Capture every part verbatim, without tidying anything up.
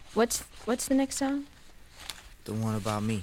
What's what's the next song? The one about me.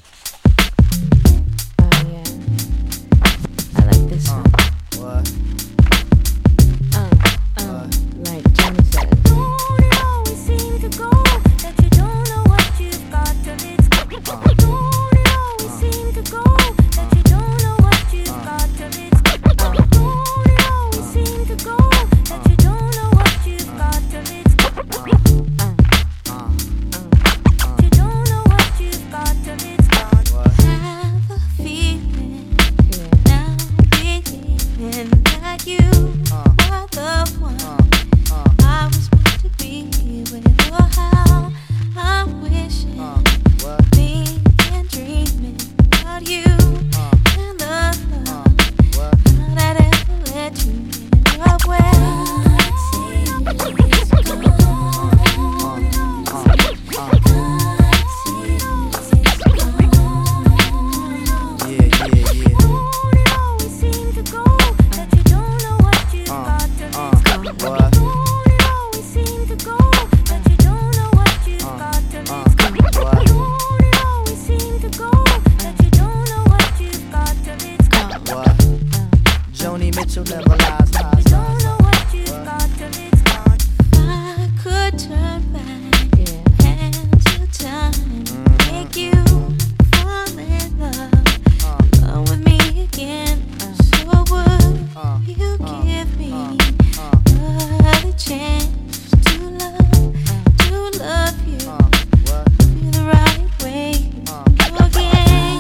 Oh yeah, I like this Uh, one. what? Uh, uh, like Johnny said. Don't it always seem to go that you don't know what you've got till it's gone? Uh, Don't it always seem to go that you don't know what you've got till it's gone? Don't it always seem to go that you don't know what you've got till it's gone? uh, You don't know what you've got till it's gone. what? Have a feeling Yeah. now, believing that you Uh, are the one uh, uh, I was meant to be with. Oh, how I'm wishing, uh, what? thinking, dreaming about you Uh, and the uh, love what? that ever let you in your way. Uh, uh, yeah, yeah, yeah. Don't it always seem to go that you don't know what you've Uh, got till uh, it's gone? what? Don't it always seem to go that you don't know what you've Uh, got till uh, it's gone? what? Don't it always seem to go that you don't know what you've got till it's gone? What? Joni Mitchell never lies, lies, Don't lies. know what you've got till it's gone. I could turn back Yeah. hands to time, make you fall in love, Uh, love with me again. So would uh, you uh, give me uh, another chance to love, to love you, uh, what? be the right way Uh, again?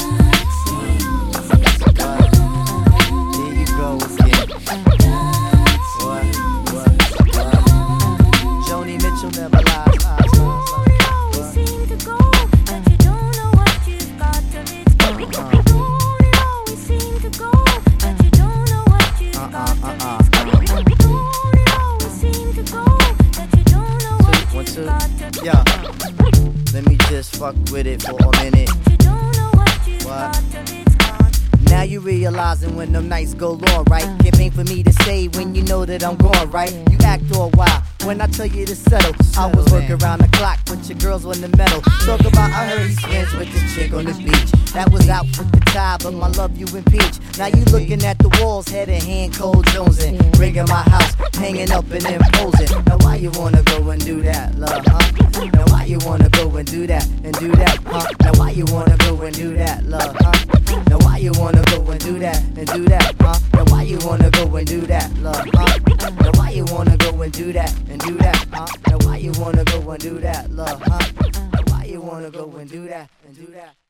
Here you go again. What? What? What? Joni Mitchell never lies, lies, lies, Don't it always lies. seem to go that you don't know what you've got till it's gone? Don't it always seem to go that you don't know what you've Uh, got uh, till uh, it's uh, gone? Don't it always seem to go that you don't know what Two, one, you've two. got till it's Yeah. Let me just fuck with it for a minute. You don't know what you've What? got till it's gone. Now you realizing when them nights go long, right? It ain't for me to say when you know that I'm gone, right? You act all wild when I tell you to settle. I was working around the clock, but your girls on the metal. Talk about I heard he's friends with this chick on the beach. That was out with the tie, but my love you impeach. Now you looking at the walls, head in hand, cold jonesing. Ringing my house, hanging up and imposing. Now why you wanna go and do that, love, huh? Now why you wanna go and do that and do that, huh? Now why you wanna go and do that, love, huh? Now why you wanna go and do that and do that, huh? Now why you wanna go and do that, love, huh? Now why you wanna go and do that and do that, huh? Now why you wanna go and do that, love, huh? Now why you wanna go and do that and do that?